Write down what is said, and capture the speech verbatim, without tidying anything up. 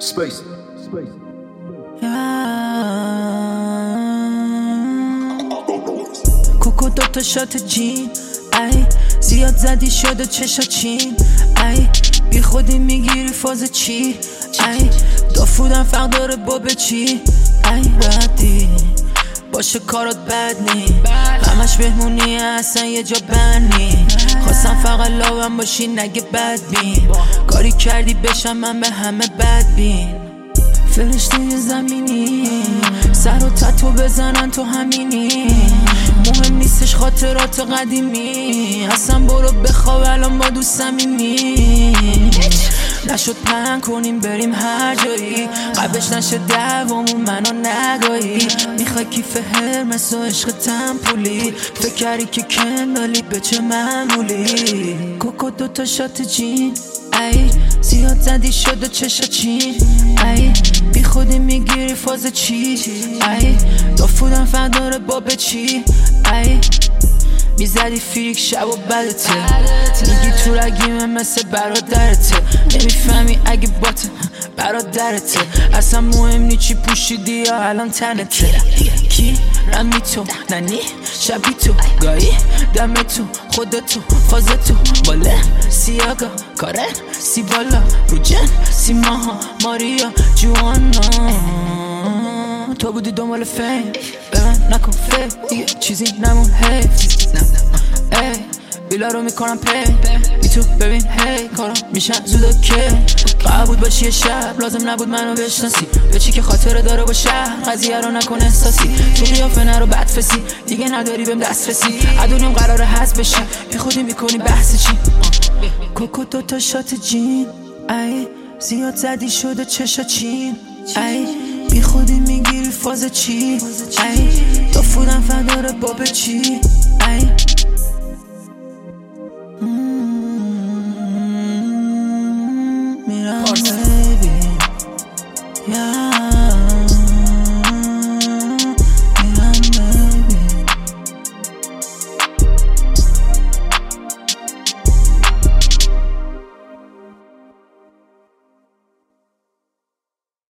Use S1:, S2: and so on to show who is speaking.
S1: Space. Space.
S2: کوکو دوتا شات جین ای زیاد زدی شده چشا چین ای بی خودی میگیری فاز چی ای دافودم فرق داره با به چی ای ردی باشه کارات بد نی همش بهمونی اصلا یه جا بنی خواستم فقط لاوم باشی نگه بد بین کاری کردی بشم من به همه بد بین فرشته زمینی سر و تتو بزنن تو همینی مهم نیستش خاطرات قدیمی اصلا برو بخواب الان با دوست صمیمی نشد پنگ کنیم بریم هر جایی قبلش نشه دوامون منو نگایی میخوای کیف هرمس و عشق تنپولی فکر کردی که کندالی به چه معمولی کوکو دوتا شات جین ای زیاد زدی شده چشا چین ای بی خودی میگیری فاز چی ای دافودم فرداره با به چی ای میزدی فیریک شب و بدته میگی تو رگیمه مثل برادرته نمیفهمی اگه باته برادرته اصلا مهم نی چی پوشیدی یا الان تنته کی رمی تو ننی شبی تو گایی دم تو خودتو فازتو باله سیاگا کارن سی بالا رو جن سی ماها ماریا جوانا تو بودی دنبال فیم به من نکن فیم دیگه چیزی نمون حیف ای بیلا رو میکنم پی بی تو ببین هی کارم میشن زود که قرار بود باشی یه شب لازم نبود منو بشناسی به چی که خاطره داره با شهر قضیه رو نکن احساسی تو قیافه نرو بدفسی دیگه نداری بهم دسترسی ادونیم قراره حذف بشی بی خودی میکنی بحث چی کوکو دوتا شات جین ای زیاد زدی شده چشا چین ای بی خودی میگیری فاز چی ای دافودم فرداره با به چی ای